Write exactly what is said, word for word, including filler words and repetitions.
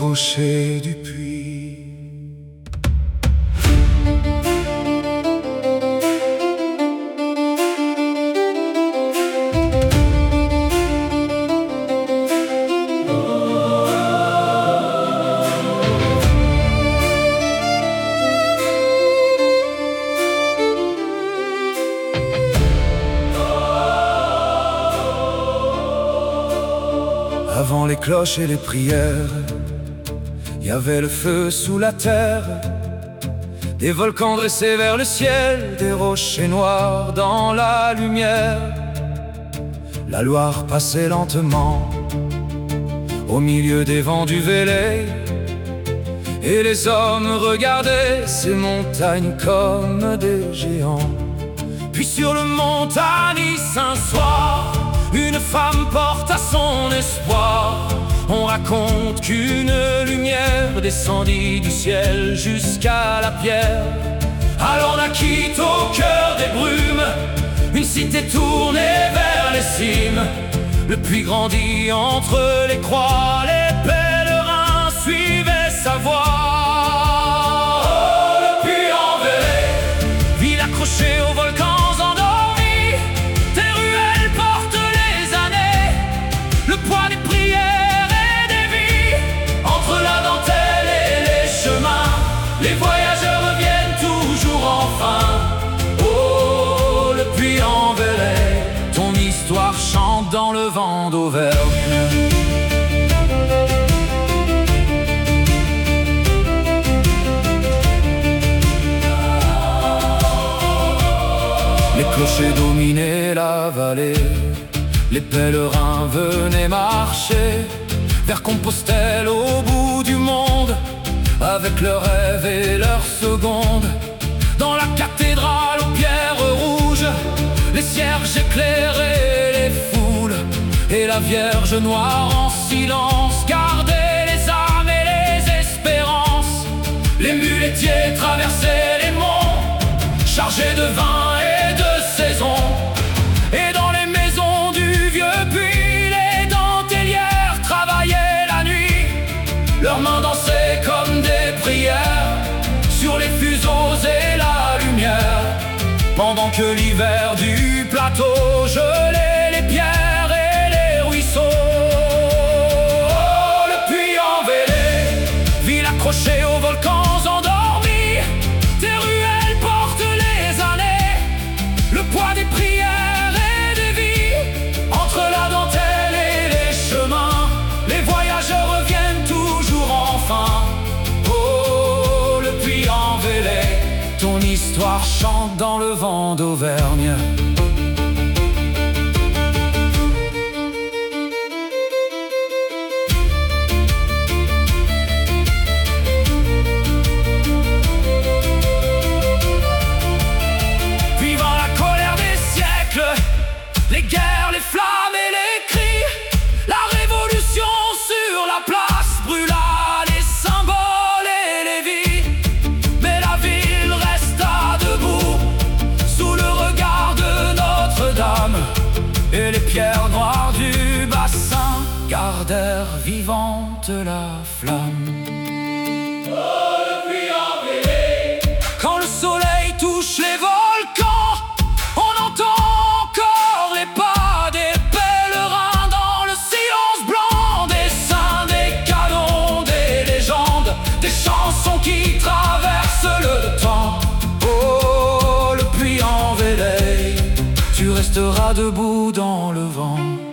rochers du puits. Avant les cloches et les prières, il y avait le feu sous la terre, des volcans dressés vers le ciel, des rochers noirs dans la lumière. La Loire passait lentement au milieu des vents du Velay, et les hommes regardaient ces montagnes comme des géants. Puis sur le mont Tanis un soir, une femme porta son espoir. On raconte qu'une lumière descendit du ciel jusqu'à la pierre. Alors naquit au cœur des brumes une cité tournée vers les cimes. Le puits grandit entre les croix, les pèlerins suivaient sa voix. Oh, le puits en Velay, ville accrochée aux volcans endormis, tes ruelles portent les années, le poids des prières et des vies. Entre la dentelle et les chemins, les voyageurs reviennent toujours enfin. Oh, le puits en Velay, ton histoire chante dans le vent d'Auvergne. Les clochers dominaient la vallée, les pèlerins venaient marcher vers Compostelle au bout du monde, avec leurs rêves et leurs secondes. Dans la cathédrale aux pierres rouges, les cierges éclairaient les foules, et la Vierge noire en silence gardait les âmes et les espérances. Les muletiers traversaient les monts, chargés de vin et de saison. Et dans les maisons du vieux puits, les dentelières travaillaient la nuit. Leurs mains dansaient comme des prières sur les fuseaux et la lumière, pendant que l'hiver du plateau gelait les pierres et les ruisseaux. Oh, le puits en Velay, ville accrochée aux volcans endormis, tes ruelles portent les années, le poids des prières et des vies. Entre la dentelle et les chemins, les voyageurs reviennent toujours enfin. Oh, le puits en Velay, ton histoire chante dans le vent d'Auvergne. Vivant la colère des siècles, les guerres, les flammes et les cris, la révolution sur la place brûla les symboles et les vies. Mais la ville resta debout sous le regard de Notre-Dame, et les pierres noires du bassin gardèrent vivante la flamme. Oh, le puits en Velay, quand le soleil touche les volcans, on entend encore les pas des pèlerins dans le silence blanc, des saints, des canons, des légendes, des chansons qui traversent le temps. Oh, le puits en Velay, tu resteras debout dans le vent.